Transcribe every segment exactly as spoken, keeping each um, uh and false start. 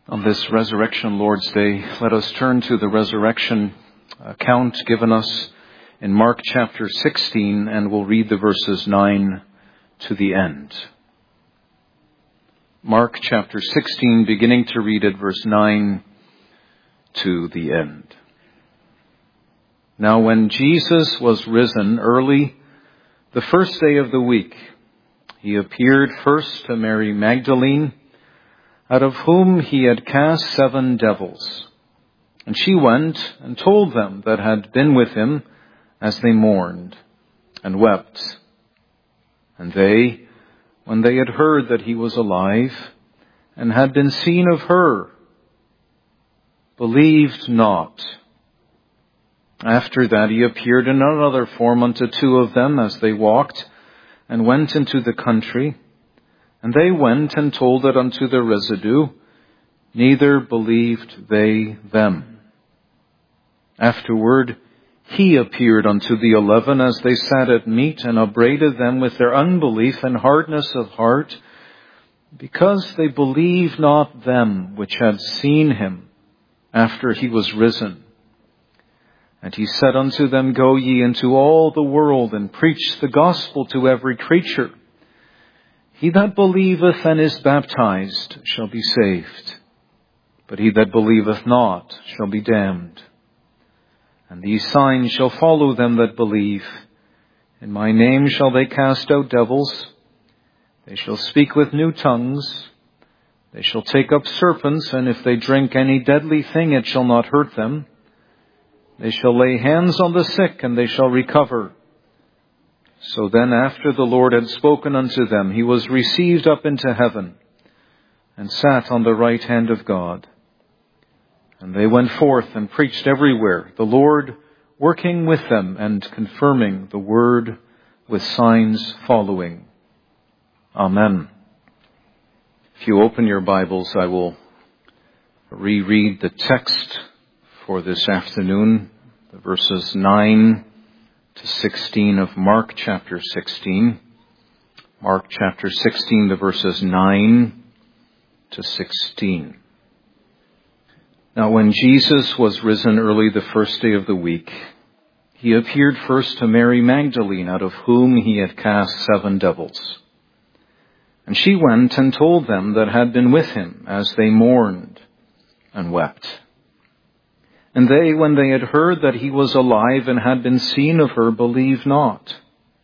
On this Resurrection Lord's Day, let us turn to the resurrection account given us in Mark chapter sixteen, and we'll read the verses nine to the end. Mark chapter sixteen, beginning to read at verse nine to the end. Now when Jesus was risen early, the first day of the week, he appeared first to Mary Magdalene, out of whom he had cast seven devils. And she went and told them that had been with him as they mourned and wept. And they, when they had heard that he was alive and had been seen of her, believed not. After that he appeared in another form unto two of them as they walked and went into the country. And they went and told it unto the residue, neither believed they them. Afterward he appeared unto the eleven as they sat at meat, and upbraided them with their unbelief and hardness of heart, because they believed not them which had seen him after he was risen. And he said unto them, Go ye into all the world, and preach the gospel to every creature. He that believeth and is baptized shall be saved, but he that believeth not shall be damned. And these signs shall follow them that believe. In my name shall they cast out devils. They shall speak with new tongues. They shall take up serpents, and if they drink any deadly thing, it shall not hurt them. They shall lay hands on the sick, and they shall recover. So then after the Lord had spoken unto them, he was received up into heaven, and sat on the right hand of God. And they went forth and preached everywhere, the Lord working with them and confirming the word with signs following. Amen. If you open your Bibles, I will reread the text for this afternoon, the verses nine to sixteen of Mark chapter sixteen. Mark chapter sixteen, the verses nine to sixteen. Now when Jesus was risen early the first day of the week, he appeared first to Mary Magdalene, out of whom he had cast seven devils. And she went and told them that had been with him as they mourned and wept. And they, when they had heard that he was alive and had been seen of her, believed not.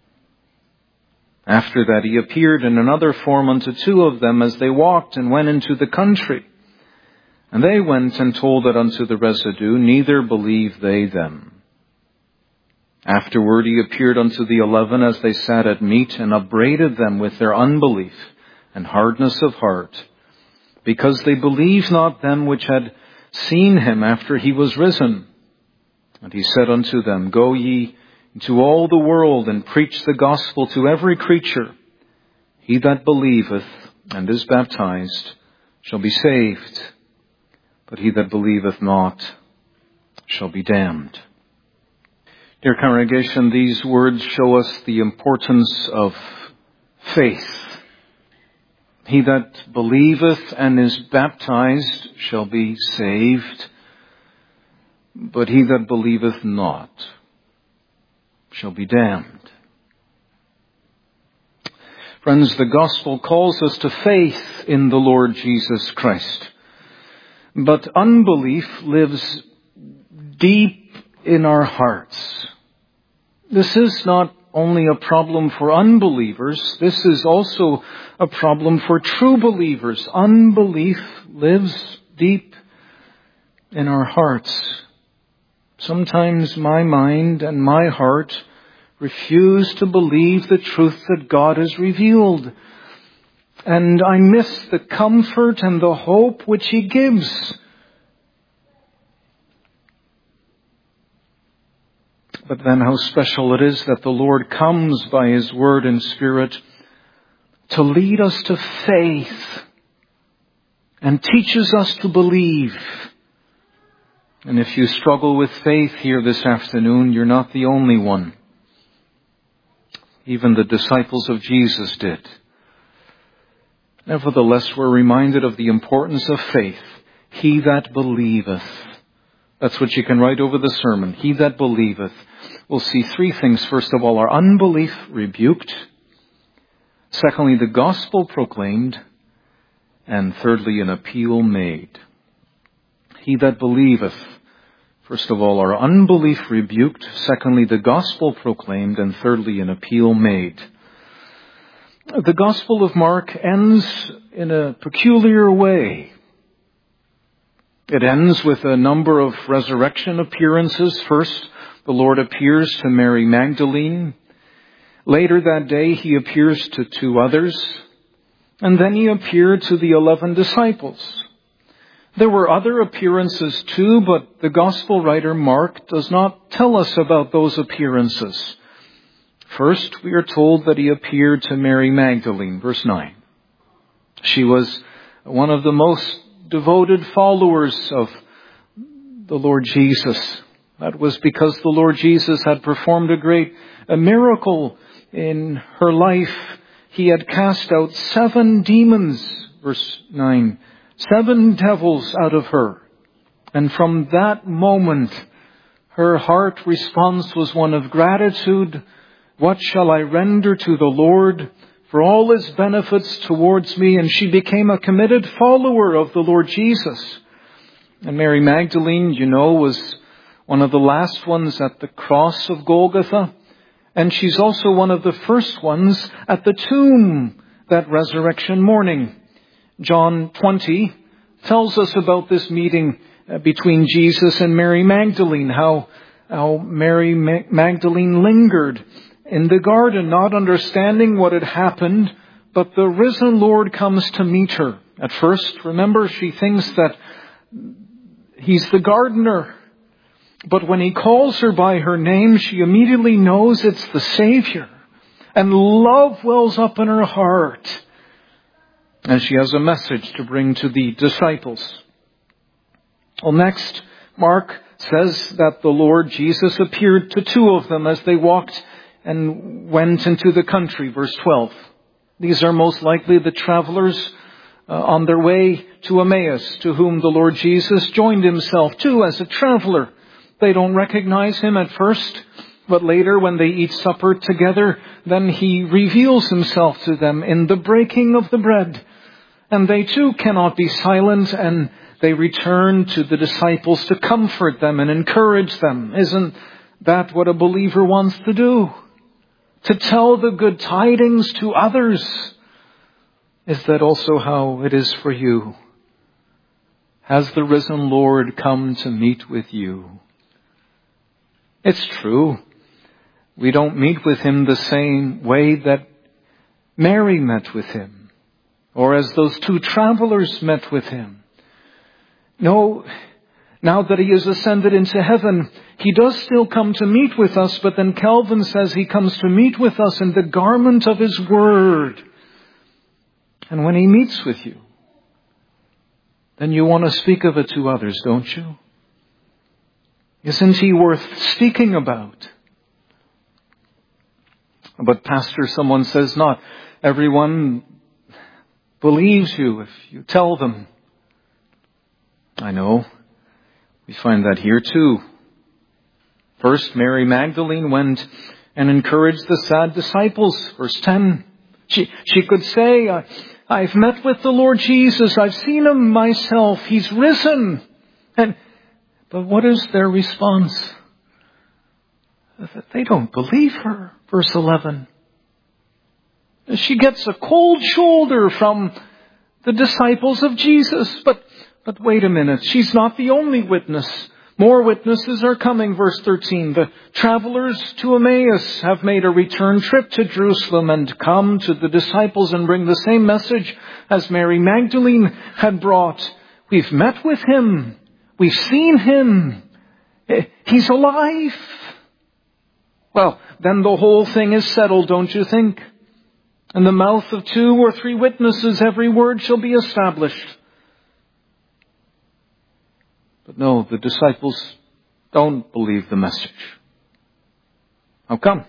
After that he appeared in another form unto two of them as they walked and went into the country. And they went and told it unto the residue, neither believed they them. Afterward he appeared unto the eleven as they sat at meat, and upbraided them with their unbelief and hardness of heart, because they believed not them which had seen him after he was risen. And he said unto them, Go ye into all the world, and preach the gospel to every creature. He that believeth and is baptized shall be saved, but he that believeth not shall be damned. Dear congregation, these words show us the importance of faith. He that believeth and is baptized shall be saved, but he that believeth not shall be damned. Friends, the gospel calls us to faith in the Lord Jesus Christ, but unbelief lives deep in our hearts. This is not only a problem for unbelievers, this is also a problem for true believers. Unbelief lives deep in our hearts. Sometimes my mind and my heart refuse to believe the truth that God has revealed, and I miss the comfort and the hope which he gives. But then how special it is that the Lord comes by his word and spirit to lead us to faith and teaches us to believe. And if you struggle with faith here this afternoon, you're not the only one. Even the disciples of Jesus did. Nevertheless, we're reminded of the importance of faith he that believeth. That's what you can write over the sermon. He that believeth. We'll see three things. First of all, our unbelief rebuked. Secondly, the gospel proclaimed. And thirdly, an appeal made. He that believeth. First of all, our unbelief rebuked. Secondly, the gospel proclaimed. And thirdly, an appeal made. The Gospel of Mark ends in a peculiar way. It ends with a number of resurrection appearances. First, the Lord appears to Mary Magdalene. Later that day, he appears to two others. And then he appeared to the eleven disciples. There were other appearances too, but the Gospel writer Mark does not tell us about those appearances. First, we are told that he appeared to Mary Magdalene, verse nine. She was one of the most devoted followers of the Lord Jesus. That was because the Lord Jesus had performed a great a miracle in her life. He had cast out seven demons, verse nine, seven devils out of her. And from that moment, her heart response was one of gratitude. What shall I render to the Lord for all his benefits towards me? And she became a committed follower of the Lord Jesus. And Mary Magdalene, you know, was one of the last ones at the cross of Golgotha. And she's also one of the first ones at the tomb that resurrection morning. John twenty tells us about this meeting between Jesus and Mary Magdalene, how, how Mary Magdalene lingered in the garden, not understanding what had happened, but the risen Lord comes to meet her. At first, remember, she thinks that he's the gardener. But when he calls her by her name, she immediately knows it's the Savior. And love wells up in her heart. And she has a message to bring to the disciples. Well, next, Mark says that the Lord Jesus appeared to two of them as they walked and went into the country, verse twelve. These are most likely the travelers uh, on their way to Emmaus, to whom the Lord Jesus joined himself too as a traveler. They don't recognize him at first, but later when they eat supper together, then he reveals himself to them in the breaking of the bread. And they too cannot be silent, and they return to the disciples to comfort them and encourage them. Isn't that what a believer wants to do? To tell the good tidings to others. Is that also how it is for you? Has the risen Lord come to meet with you? It's true. We don't meet with him the same way that Mary met with him, or as those two travelers met with him. No, now that he has ascended into heaven, he does still come to meet with us, but then Calvin says he comes to meet with us in the garment of his word. And when he meets with you, then you want to speak of it to others, don't you? Isn't he worth speaking about? But Pastor, someone says, not everyone believes you if you tell them. I know. We find that here too. First, Mary Magdalene went and encouraged the sad disciples. Verse ten. She, she could say, I've met with the Lord Jesus. I've seen him myself. He's risen. And, but what is their response? That they don't believe her. Verse eleven. She gets a cold shoulder from the disciples of Jesus. But, but wait a minute. She's not the only witness. More witnesses are coming. Verse thirteen. The travelers to Emmaus have made a return trip to Jerusalem and come to the disciples and bring the same message as Mary Magdalene had brought. We've met with him. We've seen him. He's alive. Well, then the whole thing is settled, don't you think? In the mouth of two or three witnesses, every word shall be established. But no, the disciples don't believe the message. How come?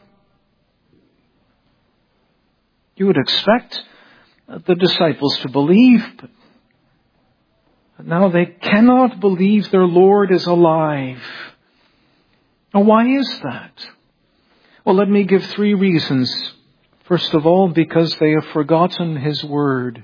You would expect the disciples to believe, but now they cannot believe their Lord is alive. Now, why is that? Well, let me give three reasons. First of all, because they have forgotten His word.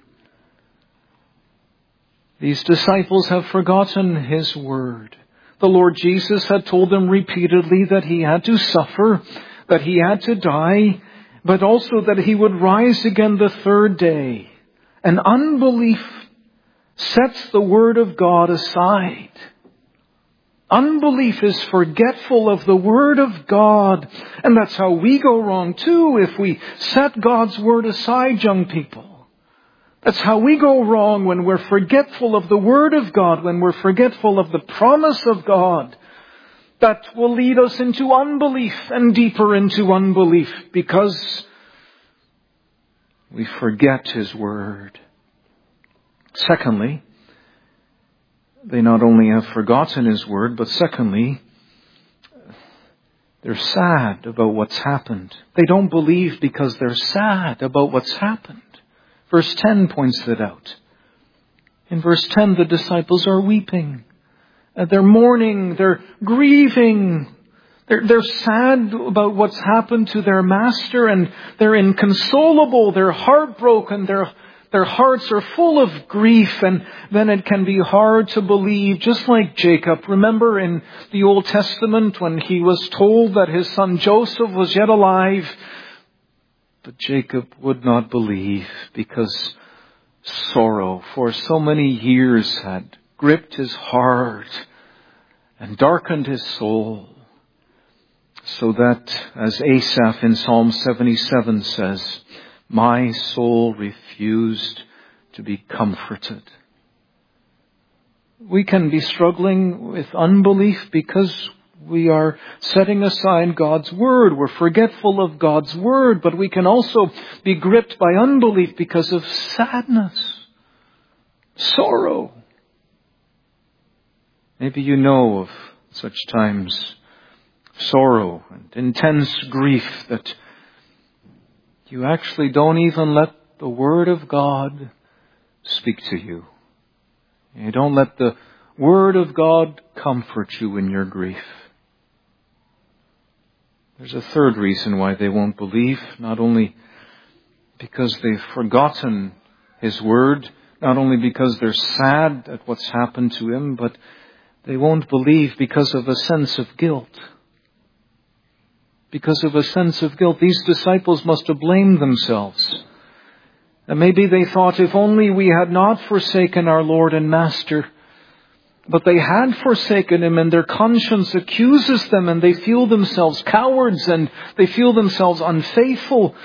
These disciples have forgotten His word. The Lord Jesus had told them repeatedly that He had to suffer, that He had to die, but also that He would rise again the third day. And unbelief sets the word of God aside. Unbelief is forgetful of the word of God. And that's how we go wrong too if we set God's word aside, young people. That's how we go wrong when we're forgetful of the word of God, when we're forgetful of the promise of God. That will lead us into unbelief and deeper into unbelief because we forget His word. Secondly, they not only have forgotten His word, but secondly, they're sad about what's happened. They don't believe because they're sad about what's happened. Verse ten points that out. In verse ten, the disciples are weeping. They're mourning. They're grieving. They're, they're sad about what's happened to their master, and they're inconsolable. They're heartbroken. They're Their hearts are full of grief, and then it can be hard to believe, just like Jacob. Remember in the Old Testament when he was told that his son Joseph was yet alive, but Jacob would not believe because sorrow for so many years had gripped his heart and darkened his soul. So that, as Asaph in Psalm seventy-seven says, my soul refused to be comforted. We can be struggling with unbelief because we are setting aside God's word. We're forgetful of God's word, but we can also be gripped by unbelief because of sadness, sorrow. Maybe you know of such times, sorrow and intense grief, that you actually don't even let the word of God speak to you. You don't let the word of God comfort you in your grief. There's a third reason why they won't believe, not only because they've forgotten His word, not only because they're sad at what's happened to Him, but they won't believe because of a sense of guilt. Because of a sense of guilt. These disciples must have blamed themselves. And maybe they thought, if only we had not forsaken our Lord and Master. But they had forsaken Him, and their conscience accuses them, and they feel themselves cowards, and they feel themselves unfaithful.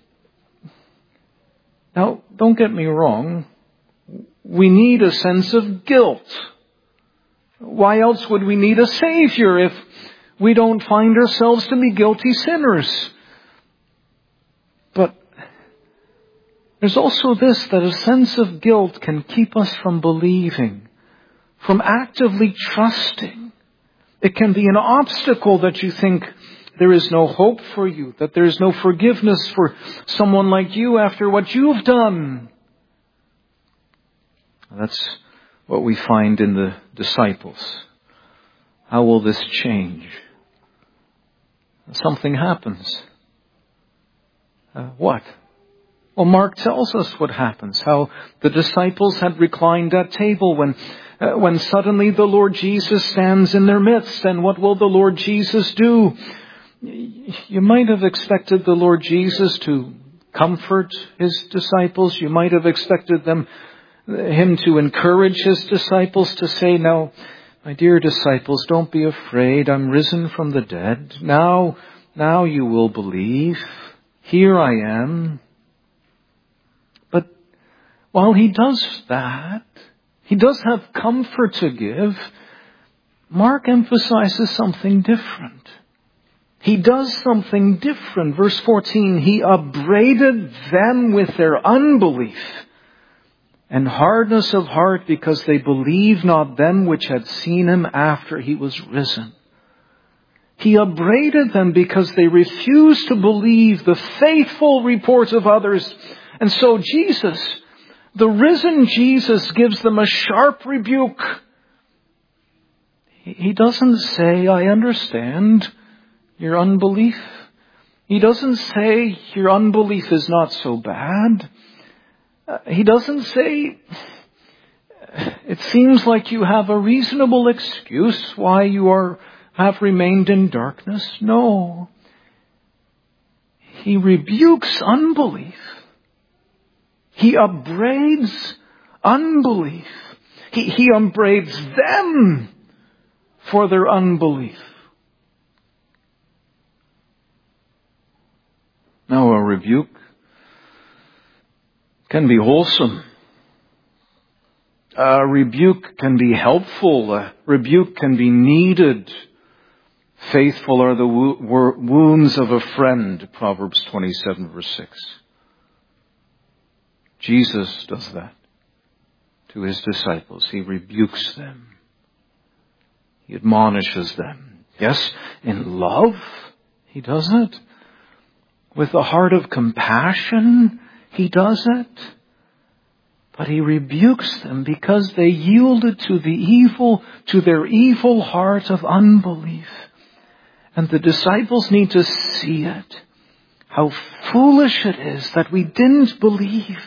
Now, don't get me wrong. We need a sense of guilt. Why else would we need a Savior if we don't find ourselves to be guilty sinners? But there's also this, that a sense of guilt can keep us from believing, from actively trusting. It can be an obstacle that you think there is no hope for you, that there is no forgiveness for someone like you after what you've done. That's what we find in the disciples. How will this change? Something happens. Uh, what? Well, Mark tells us what happens. How the disciples had reclined at table when, uh, when suddenly the Lord Jesus stands in their midst. And what will the Lord Jesus do? You might have expected the Lord Jesus to comfort His disciples. You might have expected them, Him to encourage His disciples, to say, now, my dear disciples, don't be afraid. I'm risen from the dead. Now, now you will believe. Here I am. But while He does that, He does have comfort to give. Mark emphasizes something different. He does something different. Verse fourteen, He upbraided them with their unbelief and hardness of heart, because they believed not them which had seen Him after He was risen. He upbraided them because they refused to believe the faithful report of others. And so Jesus The risen Jesus gives them a sharp rebuke. He doesn't say, I understand your unbelief. He doesn't say your unbelief is not so bad. Uh, he doesn't say, it seems like you have a reasonable excuse why you are have remained in darkness. No. He rebukes unbelief. He upbraids unbelief. He, he upbraids them for their unbelief. Now, a rebuke can be wholesome. A rebuke can be helpful. A rebuke can be needed. Faithful are the wo- wo- wounds of a friend, Proverbs twenty-seven, verse six. Jesus does that to his disciples. He rebukes them. He admonishes them. Yes, in love, he does it. With a heart of compassion, he does it. But he rebukes them because they yielded to the evil, to their evil heart of unbelief. And the disciples need to see it. How foolish it is that we didn't believe.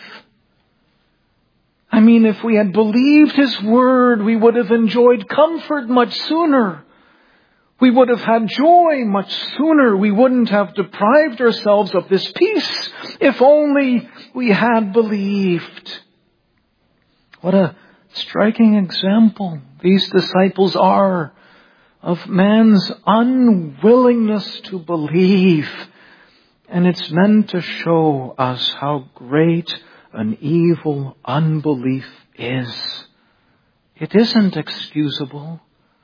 I mean, if we had believed his word, we would have enjoyed comfort much sooner. We would have had joy much sooner. We wouldn't have deprived ourselves of this peace if only we had believed. What a striking example these disciples are of man's unwillingness to believe. And it's meant to show us how great an evil unbelief is. It isn't excusable.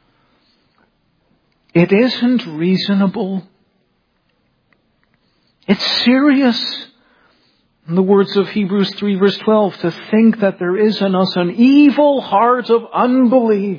It isn't reasonable. It's serious. In the words of Hebrews three verse twelve, to think that there is in us an evil heart of unbelief.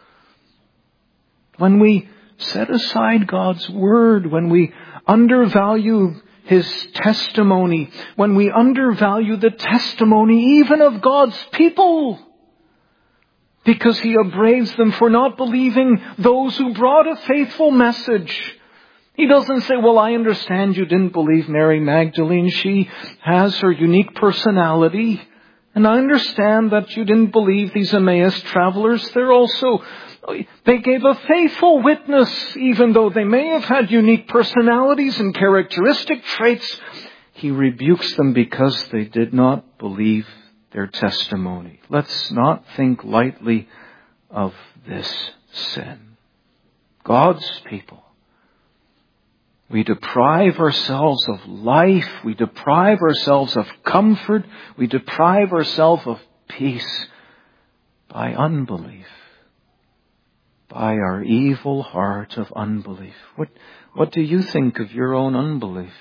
When we set aside God's word, when we undervalue his testimony, when we undervalue the testimony even of God's people, because he upbraids them for not believing those who brought a faithful message. He doesn't say, well, I understand you didn't believe Mary Magdalene. She has her unique personality. And I understand that you didn't believe these Emmaus travelers. They're also, they gave a faithful witness, even though they may have had unique personalities and characteristic traits. He rebukes them because they did not believe their testimony. Let's not think lightly of this sin. God's people. We deprive ourselves of life. We deprive ourselves of comfort. We deprive ourselves of peace by unbelief. By our evil heart of unbelief. What, what do you think of your own unbelief?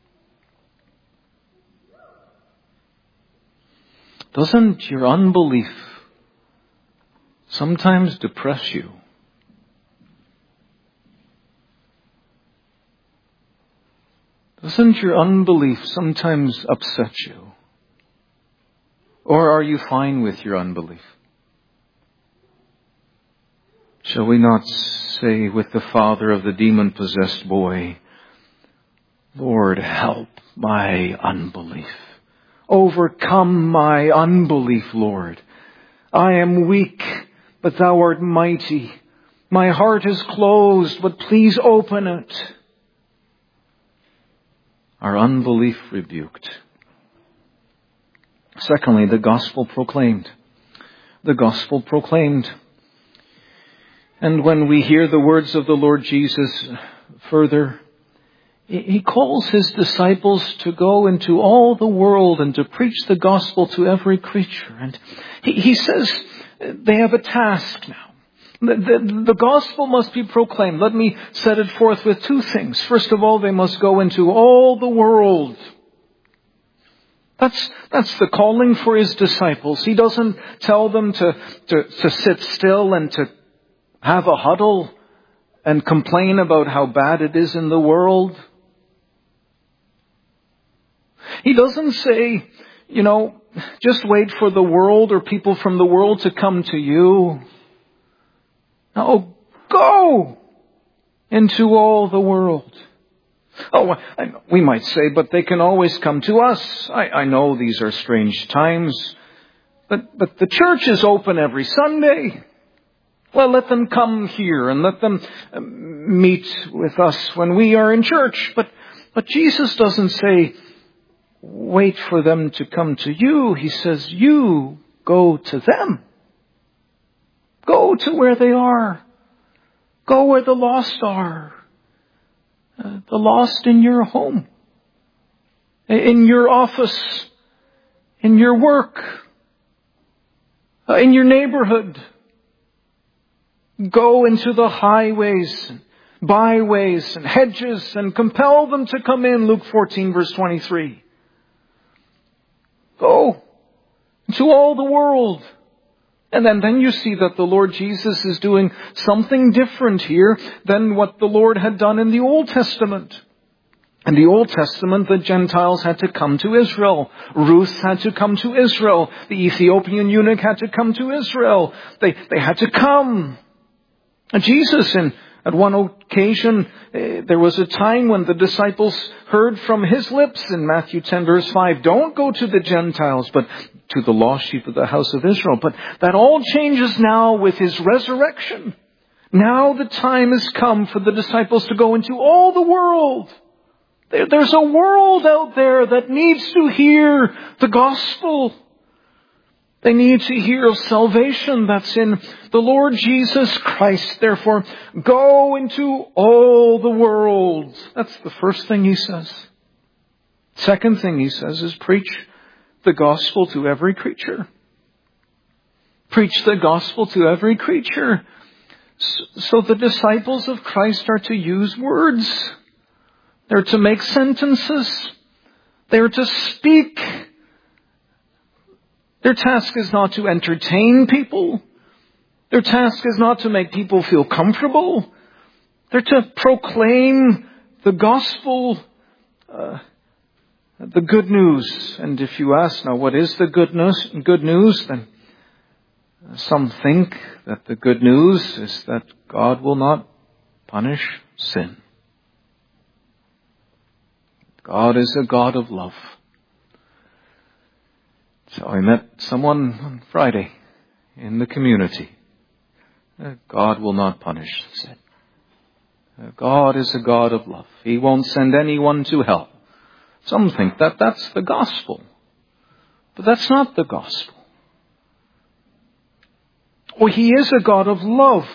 Doesn't your unbelief sometimes depress you? Doesn't your unbelief sometimes upset you? Or are you fine with your unbelief? Shall we not say with the father of the demon-possessed boy, Lord, help my unbelief. Overcome my unbelief, Lord. I am weak, but thou art mighty. My heart is closed, but please open it. Our unbelief rebuked. Secondly, the gospel proclaimed. The gospel proclaimed. And when we hear the words of the Lord Jesus further, he calls his disciples to go into all the world and to preach the gospel to every creature. And he, he says they have a task now. The, the, the gospel must be proclaimed. Let me set it forth with two things. First of all, they must go into all the world. That's, that's the calling for his disciples. He doesn't tell them to, to, to sit still and to have a huddle and complain about how bad it is in the world. He doesn't say, you know, just wait for the world or people from the world to come to you. No, go into all the world. Oh, I, we might say, but they can always come to us. I, I know these are strange times, but, but the church is open every Sunday. Well, let them come here and let them meet with us when we are in church. But, but Jesus doesn't say, wait for them to come to you. He says, you go to them. Go to where they are. Go where the lost are. Uh, the lost in your home, in your office, in your work, uh, in your neighborhood. Go into the highways, byways, and hedges and compel them to come in, Luke fourteen, verse twenty-three. Go into all the world. And then, then you see that the Lord Jesus is doing something different here than what the Lord had done in the Old Testament. In the Old Testament, the Gentiles had to come to Israel. Ruth had to come to Israel. The Ethiopian eunuch had to come to Israel. They, they had to come. And Jesus, in, at one occasion, uh, there was a time when the disciples heard from his lips in Matthew ten, verse five, don't go to the Gentiles, but to the lost sheep of the house of Israel. But that all changes now with his resurrection. Now the time has come for the disciples to go into all the world. There, there's a world out there that needs to hear the gospel. They need to hear of salvation that's in the Lord Jesus Christ. Therefore, go into all the world. That's the first thing he says. Second thing he says is preach the gospel to every creature. Preach the gospel to every creature. So the disciples of Christ are to use words. They're to make sentences. They're to speak. Their task is not to entertain people. Their task is not to make people feel comfortable. They're to proclaim the gospel, uh, the good news. And if you ask, now what is the good news? Good news, then some think that the good news is that God will not punish sin. God is a God of love. So I met someone on Friday in the community. God will not punish sin. God is a God of love. He won't send anyone to hell. Some think that that's the gospel. But that's not the gospel. Oh, he is a God of love.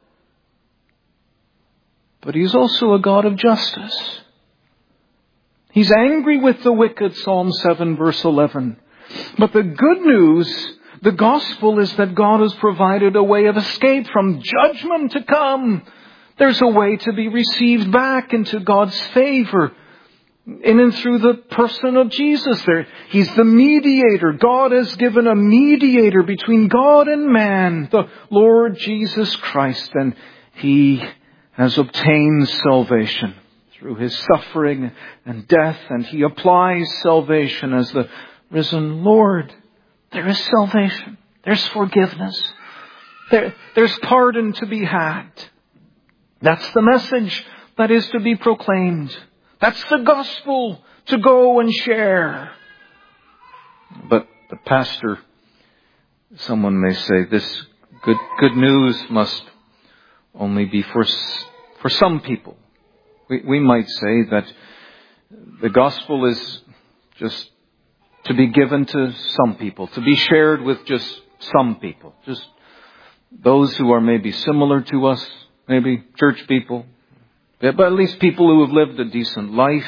But he's also a God of justice. He's angry with the wicked, Psalm seven, verse eleven. But the good news, the gospel, is that God has provided a way of escape from judgment to come. There's a way to be received back into God's favor in and through the person of Jesus. There, he's the mediator. God has given a mediator between God and man, the Lord Jesus Christ, and he has obtained salvation through his suffering and death, and he applies salvation as the risen Lord. There is salvation. There's forgiveness. There, there's pardon to be had. That's the message that is to be proclaimed. That's the gospel to go and share. But the pastor, someone may say, this good good news must only be for for some people. We, we might say that the gospel is just to be given to some people, to be shared with just some people, just those who are maybe similar to us, maybe church people, but at least people who have lived a decent life.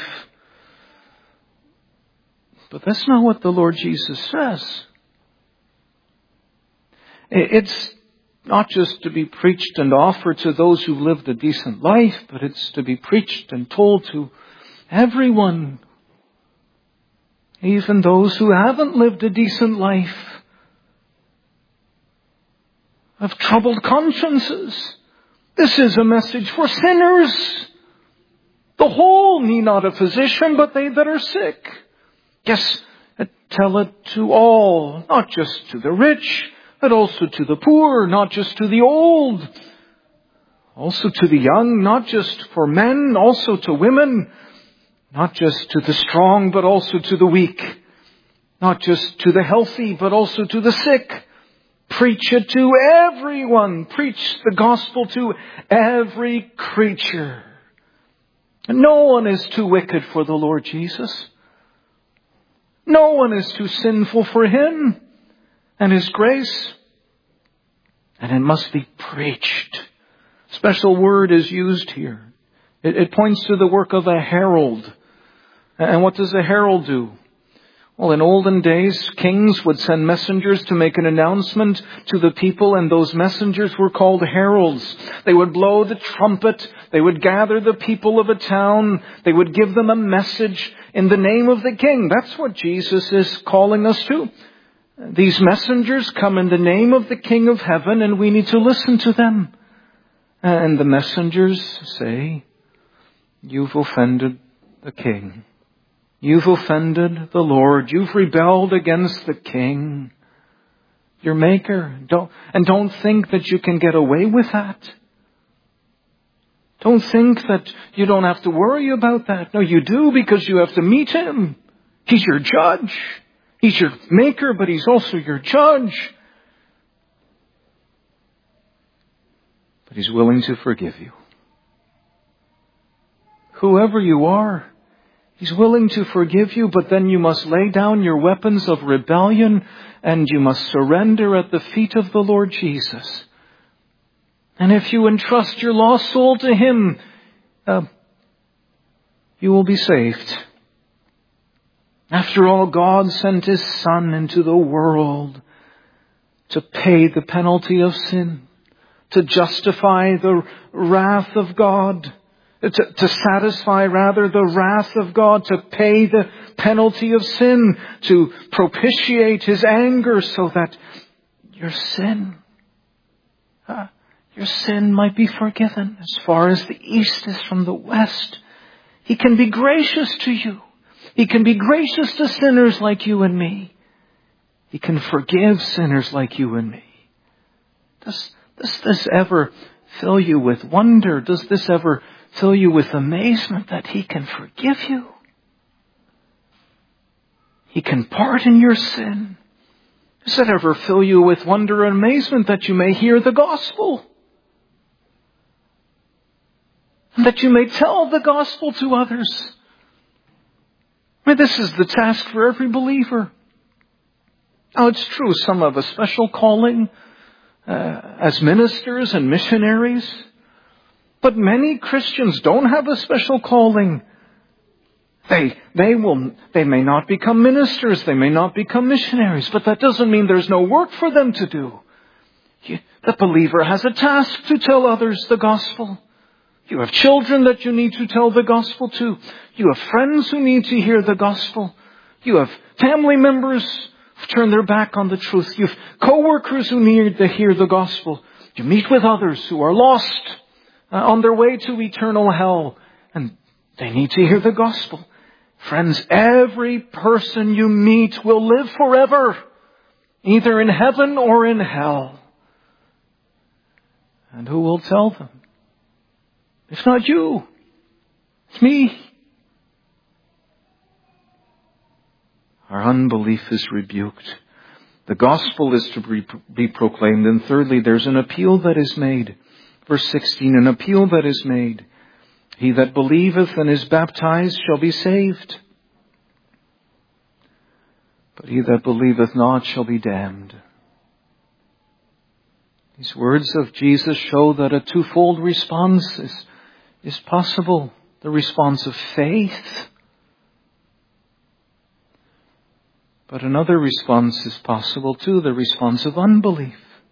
But that's not what the Lord Jesus says. It's not just to be preached and offered to those who've lived a decent life, but it's to be preached and told to everyone, even those who haven't lived a decent life, have troubled consciences. This is a message for sinners. The whole need not a physician, but they that are sick. Yes, Tell it to all, not just to the rich, but also to the poor, not just to the old, also to the young, not just for men, also to women, not just to the strong, but also to the weak, not just to the healthy, but also to the sick. Preach it to everyone. Preach the gospel to every creature. No one is too wicked for the Lord Jesus. No one is too sinful for Him and His grace. And it must be preached. Special word is used here. It, it points to the work of a herald. And what does a herald do? Well, in olden days, kings would send messengers to make an announcement to the people, and those messengers were called heralds. They would blow the trumpet. They would gather the people of a town. They would give them a message in the name of the king. That's what Jesus is calling us to. These messengers come in the name of the King of Heaven, and we need to listen to them. And the messengers say, "You've offended the king. You've offended the Lord. You've rebelled against the King, your Maker. Don't, and don't think that you can get away with that. Don't think that you don't have to worry about that. No, you do, because you have to meet Him. He's your judge. He's your Maker, but He's also your judge. But He's willing to forgive you. Whoever you are, He's willing to forgive you, but then you must lay down your weapons of rebellion and you must surrender at the feet of the Lord Jesus. And if you entrust your lost soul to Him, uh, you will be saved. After all, God sent His Son into the world to pay the penalty of sin, to justify the wrath of God. To, to satisfy, rather, the wrath of God, to pay the penalty of sin, to propitiate His anger so that your sin, uh, your sin might be forgiven as far as the east is from the west. He can be gracious to you. He can be gracious to sinners like you and me. He can forgive sinners like you and me. Does, does this ever fill you with wonder? Does this ever fill you with amazement that He can forgive you? He can pardon your sin. Does that ever fill you with wonder and amazement that you may hear the gospel? And that you may tell the gospel to others? I mean, this is the task for every believer. Now, it's true, some have a special calling uh, as ministers and missionaries. But many Christians don't have a special calling. They, they will, they may not become ministers. They may not become missionaries. But that doesn't mean there's no work for them to do. You, the believer has a task to tell others the gospel. You have children that you need to tell the gospel to. You have friends who need to hear the gospel. You have family members who turn their back on the truth. You have co-workers who need to hear the gospel. You meet with others who are lost, Uh, on their way to eternal hell, and they need to hear the gospel. Friends, every person you meet will live forever, either in heaven or in hell. And who will tell them? It's not you. It's me. Our unbelief is rebuked. The gospel is to be, be proclaimed. And thirdly, there's an appeal that is made. Verse sixteen, an appeal that is made. He that believeth and is baptized shall be saved. But he that believeth not shall be damned. These words of Jesus show that a twofold response is, is possible. The response of faith. But another response is possible too, the response of unbelief.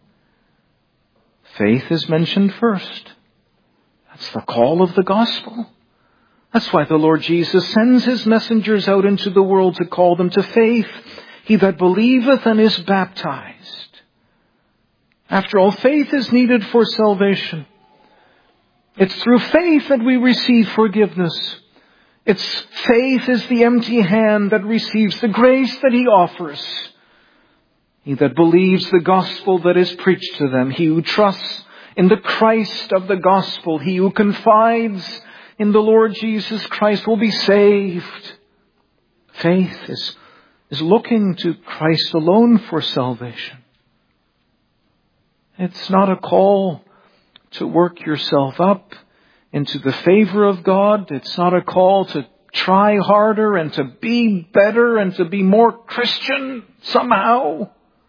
Faith is mentioned first. That's the call of the gospel. That's why the Lord Jesus sends His messengers out into the world to call them to faith. He that believeth and is baptized. After all, faith is needed for salvation. It's through faith that we receive forgiveness. It's faith is the empty hand that receives the grace that He offers. He that believes the gospel that is preached to them, he who trusts in the Christ of the gospel, he who confides in the Lord Jesus Christ will be saved. Faith is, is looking to Christ alone for salvation. It's not a call to work yourself up into the favor of God. It's not a call to try harder and to be better and to be more Christian somehow.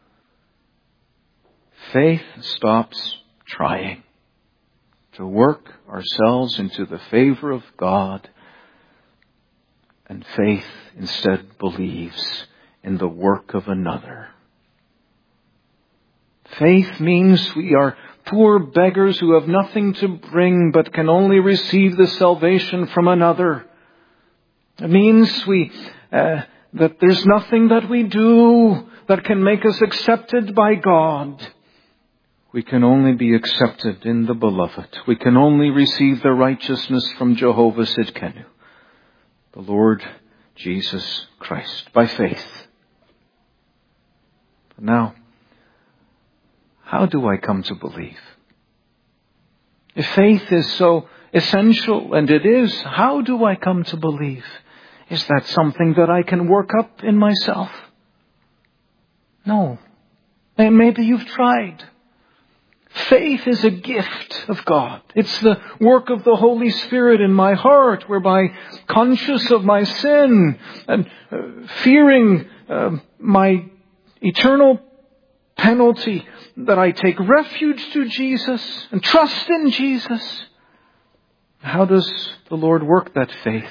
Faith stops trying to work ourselves into the favor of God, and faith instead believes in the work of another. Faith means we are poor beggars who have nothing to bring but can only receive the salvation from another. It means we uh, that there's nothing that we do that can make us accepted by God. We can only be accepted in the Beloved. We can only receive the righteousness from Jehovah Sidkenu, the Lord Jesus Christ, by faith. But now, how do I come to believe? If faith is so essential, and it is, how do I come to believe? Is that something that I can work up in myself? No. And maybe you've tried. Faith is a gift of God. It's the work of the Holy Spirit in my heart, whereby, conscious of my sin and uh, fearing uh, my eternal penalty, that I take refuge to Jesus and trust in Jesus. How does the Lord work that faith?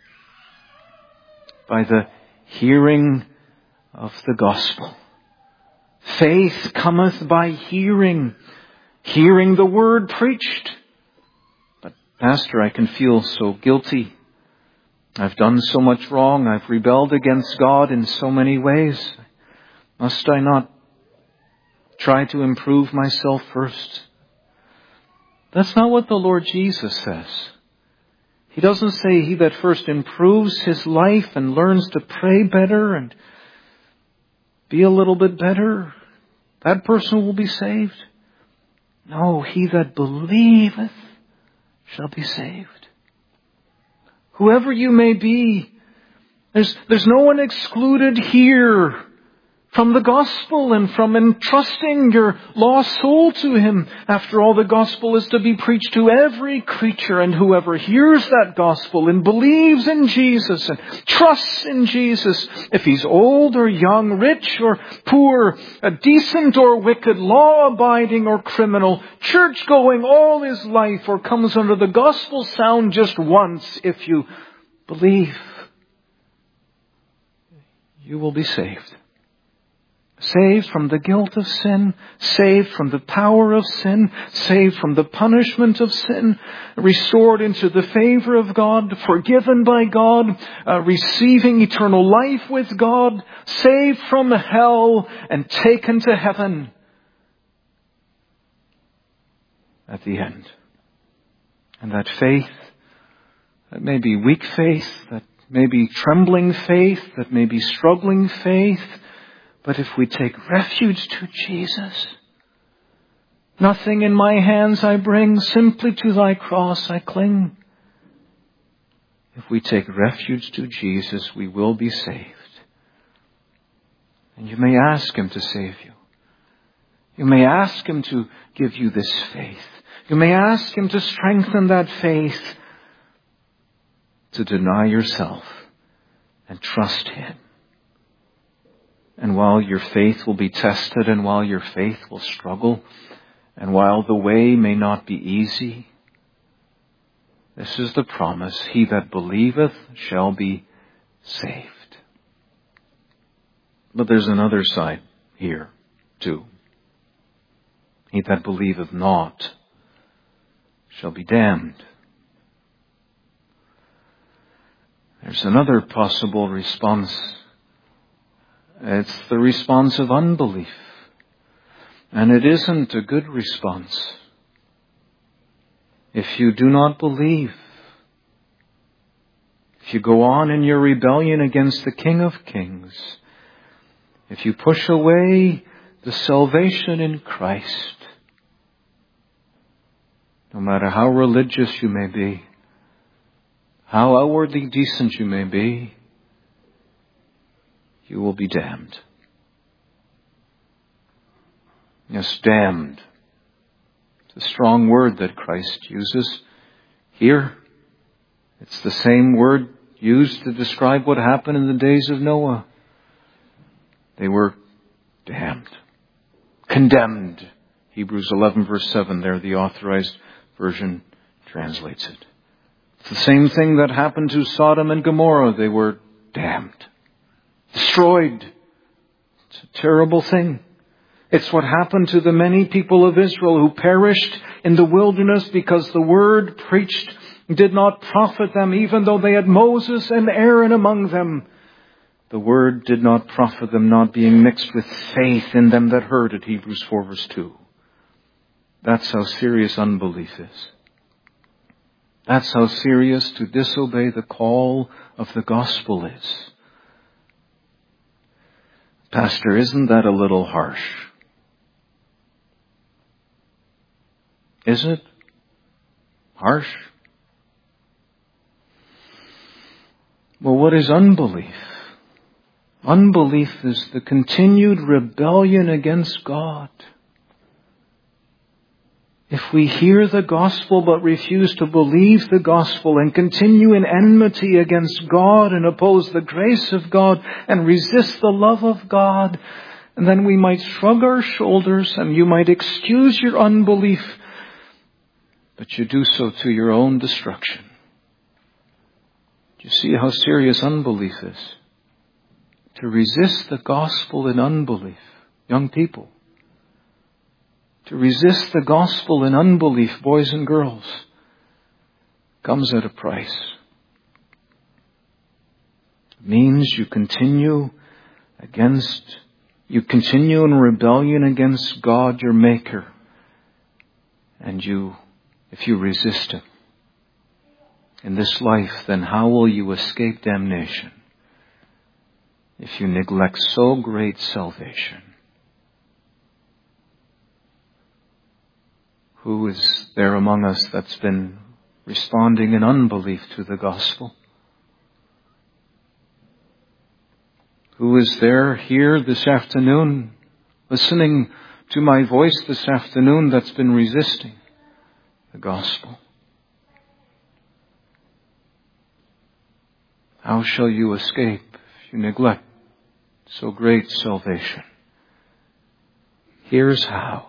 By the hearing of the gospel. Faith cometh by hearing. Hearing the word preached. But Pastor, I can feel so guilty. I've done so much wrong. I've rebelled against God in so many ways. Must I not try to improve myself first? That's not what the Lord Jesus says. He doesn't say he that first improves his life and learns to pray better and be a little bit better, that person will be saved. No, he that believeth shall be saved. Whoever you may be, there's, there's no one excluded here from the gospel and from entrusting your lost soul to Him. After all, the gospel is to be preached to every creature, and whoever hears that gospel and believes in Jesus and trusts in Jesus, if he's old or young, rich or poor, a decent or wicked, law-abiding or criminal, church-going all his life, or comes under the gospel sound just once, if you believe, you will be saved. Saved from the guilt of sin, saved from the power of sin, saved from the punishment of sin, restored into the favor of God, forgiven by God, uh, receiving eternal life with God, saved from hell and taken to heaven at the end. And that faith, that may be weak faith, that may be trembling faith, that may be struggling faith, but if we take refuge to Jesus, nothing in my hands I bring, simply to thy cross I cling. If we take refuge to Jesus, we will be saved. And you may ask Him to save you. You may ask Him to give you this faith. You may ask Him to strengthen that faith, to deny yourself and trust Him. And while your faith will be tested, and while your faith will struggle, and while the way may not be easy, this is the promise: he that believeth shall be saved. But there's another side here, too. He that believeth not shall be damned. There's another possible response. It's the response of unbelief. And it isn't a good response. If you do not believe, if you go on in your rebellion against the King of Kings, if you push away the salvation in Christ, no matter how religious you may be, how outwardly decent you may be, you will be damned. Yes, damned. It's a strong word that Christ uses here. It's the same word used to describe what happened in the days of Noah. They were damned. Condemned. Hebrews eleven verse seven there, the Authorized Version translates it. It's the same thing that happened to Sodom and Gomorrah. They were damned. Destroyed. It's a terrible thing. It's what happened to the many people of Israel who perished in the wilderness because the word preached did not profit them, even though they had Moses and Aaron among them. The word did not profit them, not being mixed with faith in them that heard it. Hebrews four verse two. That's how serious unbelief is. That's how serious to disobey the call of the gospel is. Pastor, isn't that a little harsh? Is it harsh? Well, what is unbelief? Unbelief is the continued rebellion against God. If we hear the gospel but refuse to believe the gospel and continue in enmity against God and oppose the grace of God and resist the love of God, and then we might shrug our shoulders and you might excuse your unbelief, but you do so to your own destruction. Do you see how serious unbelief is? To resist the gospel in unbelief, young people. To resist the gospel in unbelief, boys and girls, comes at a price. It means you continue against, you continue in rebellion against God, your Maker. And you, if you resist Him in this life, then how will you escape damnation if you neglect so great salvation? Who is there among us that's been responding in unbelief to the gospel? Who is there here this afternoon, listening to my voice this afternoon, that's been resisting the gospel? How shall you escape if you neglect so great salvation? Here's how.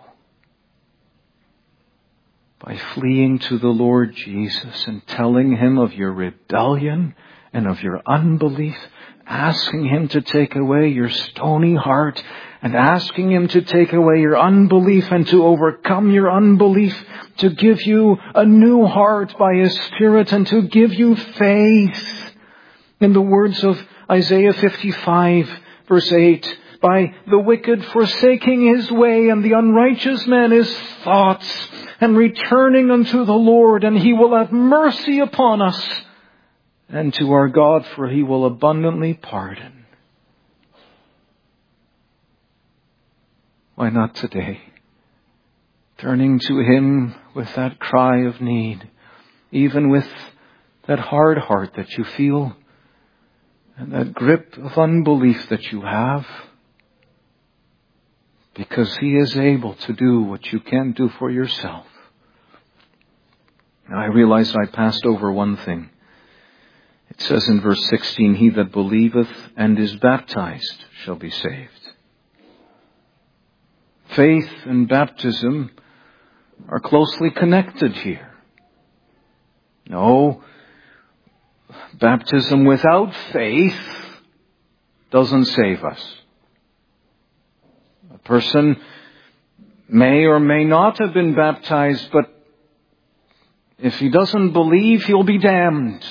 By fleeing to the Lord Jesus and telling Him of your rebellion and of your unbelief, asking Him to take away your stony heart and asking Him to take away your unbelief and to overcome your unbelief, to give you a new heart by His Spirit and to give you faith. In the words of Isaiah fifty-five verse eight, by the wicked forsaking his way and the unrighteous man his thoughts, and returning unto the Lord, and He will have mercy upon us, and to our God, for He will abundantly pardon. Why not today? Turning to Him with that cry of need, even with that hard heart that you feel, and that grip of unbelief that you have, because He is able to do what you can't do for yourself. Now I realize I passed over one thing. It says in verse sixteen, He that believeth and is baptized shall be saved. Faith and baptism are closely connected here. No, baptism without faith doesn't save us. A person may or may not have been baptized, but if he doesn't believe, he'll be damned.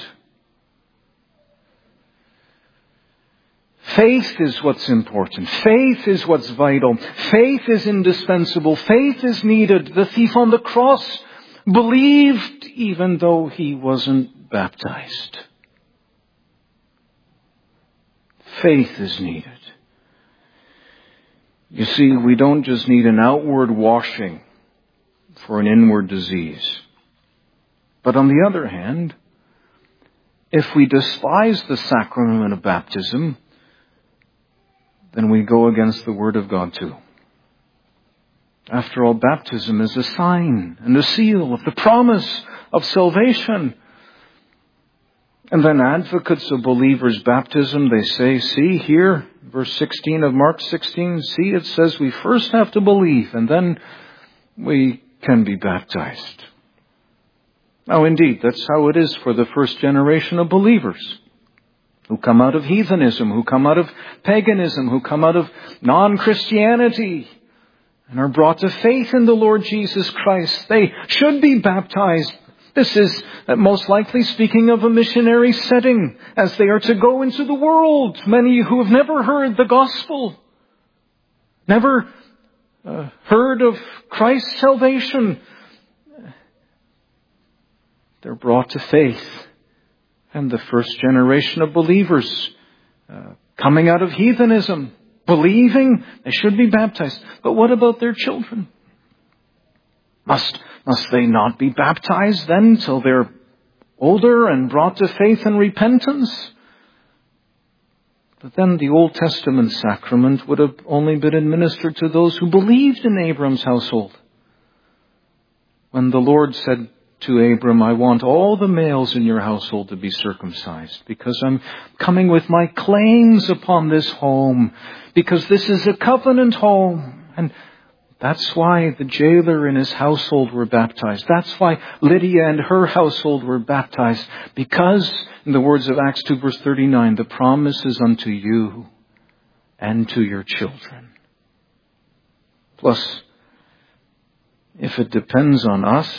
Faith is what's important. Faith is what's vital. Faith is indispensable. Faith is needed. The thief on the cross believed even though he wasn't baptized. Faith is needed. You see, we don't just need an outward washing for an inward disease. But on the other hand, if we despise the sacrament of baptism, then we go against the Word of God too. After all, baptism is a sign and a seal of the promise of salvation. And then advocates of believers' baptism, they say, see here, verse sixteen of Mark sixteen, see, it says we first have to believe and then we can be baptized. Now indeed, that's how it is for the first generation of believers who come out of heathenism, who come out of paganism, who come out of non-Christianity and are brought to faith in the Lord Jesus Christ. They should be baptized. This is most likely speaking of a missionary setting as they are to go into the world. Many who have never heard the gospel, never uh, heard of Christ's salvation, they're brought to faith. And the first generation of believers uh, coming out of heathenism, believing they should be baptized. But what about their children? Must Must they not be baptized then till they're older and brought to faith and repentance? But then the Old Testament sacrament would have only been administered to those who believed in Abram's household. When the Lord said to Abram, I want all the males in your household to be circumcised because I'm coming with my claims upon this home, because this is a covenant home. And that's why the jailer and his household were baptized. That's why Lydia and her household were baptized. Because, in the words of Acts two verse thirty-nine, the promise is unto you and to your children. Plus, if it depends on us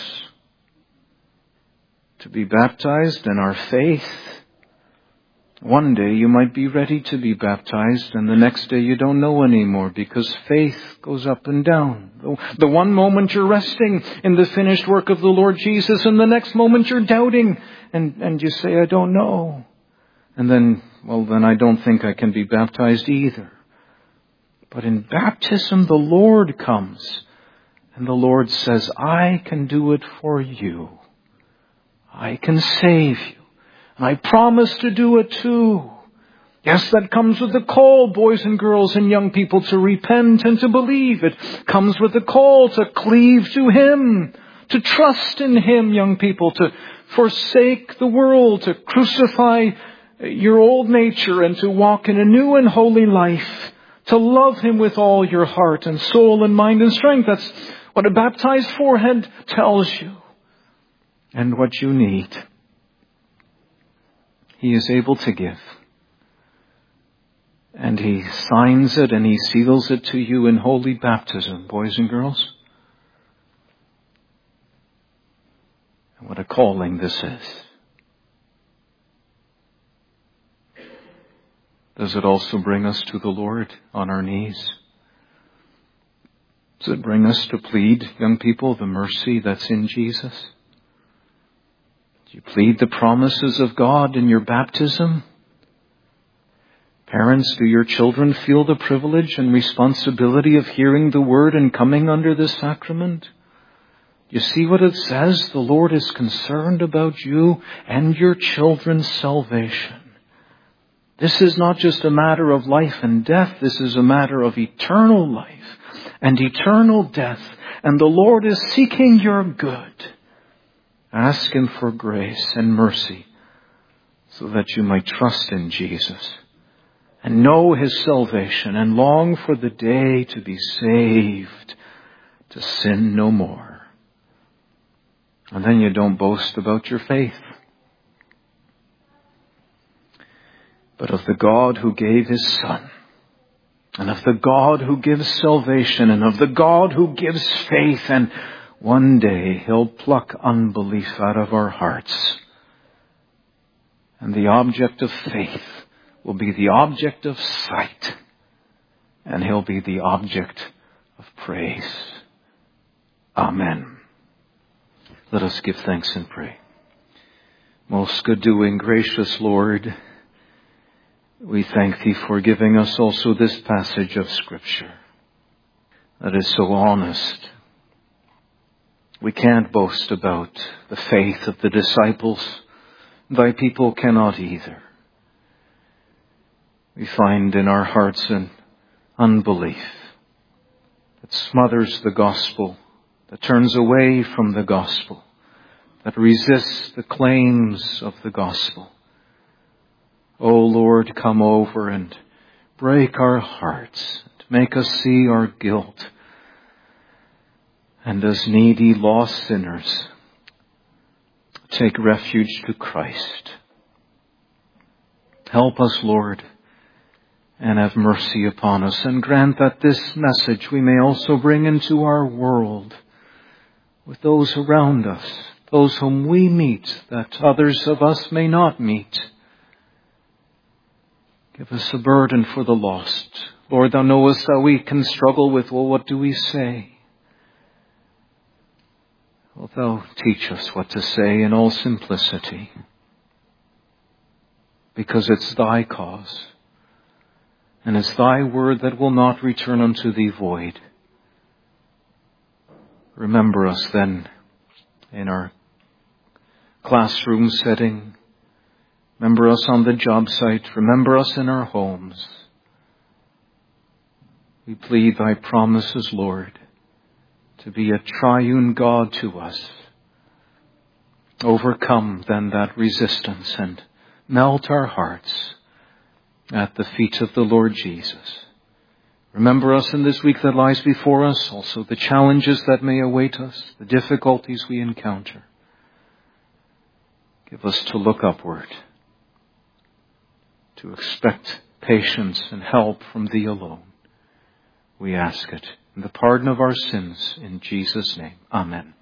to be baptized in our faith, one day you might be ready to be baptized and the next day you don't know anymore because faith goes up and down. The one moment you're resting in the finished work of the Lord Jesus and the next moment you're doubting and, and you say, I don't know. And then, well, then I don't think I can be baptized either. But in baptism, the Lord comes and the Lord says, I can do it for you. I can save you. And I promise to do it too. Yes, that comes with the call, boys and girls and young people, to repent and to believe. It comes with the call to cleave to Him, to trust in Him, young people, to forsake the world, to crucify your old nature and to walk in a new and holy life, to love Him with all your heart and soul and mind and strength. That's what a baptized forehead tells you. And what you need, He is able to give. And He signs it and He seals it to you in holy baptism, boys and girls. And what a calling this is. Does it also bring us to the Lord on our knees? Does it bring us to plead, young people, the mercy that's in Jesus? Do you plead the promises of God in your baptism? Parents, do your children feel the privilege and responsibility of hearing the word and coming under this sacrament? You see what it says? The Lord is concerned about you and your children's salvation. This is not just a matter of life and death. This is a matter of eternal life and eternal death. And the Lord is seeking your good. Ask Him for grace and mercy so that you might trust in Jesus and know His salvation and long for the day to be saved, to sin no more. And then you don't boast about your faith, but of the God who gave His Son, and of the God who gives salvation, and of the God who gives faith. And one day He'll pluck unbelief out of our hearts. And the object of faith will be the object of sight. And He'll be the object of praise. Amen. Let us give thanks and pray. Most good doing, gracious Lord, We thank Thee for giving us also this passage of Scripture that is so honest. We can't boast about the faith of the disciples. Thy people cannot either. We find in our hearts an unbelief that smothers the gospel, that turns away from the gospel, that resists the claims of the gospel. O Lord, come over and break our hearts, and make us see our guilt, and as needy, lost sinners, take refuge to Christ. Help us, Lord, and have mercy upon us, and grant that this message we may also bring into our world with those around us, those whom we meet, that others of us may not meet. Give us a burden for the lost. Lord, Thou knowest that we can struggle with, well, what do we say? Wilt Thou teach us what to say in all simplicity? Because it's Thy cause, and it's Thy word that will not return unto Thee void. Remember us then in our classroom setting. Remember us on the job site. Remember us in our homes. We plead Thy promises, Lord, to be a triune God to us. Overcome then that resistance and melt our hearts at the feet of the Lord Jesus. Remember us in this week that lies before us, also the challenges that may await us, the difficulties we encounter. Give us to look upward, to expect patience and help from Thee alone. We ask it in the pardon of our sins, in Jesus' name. Amen.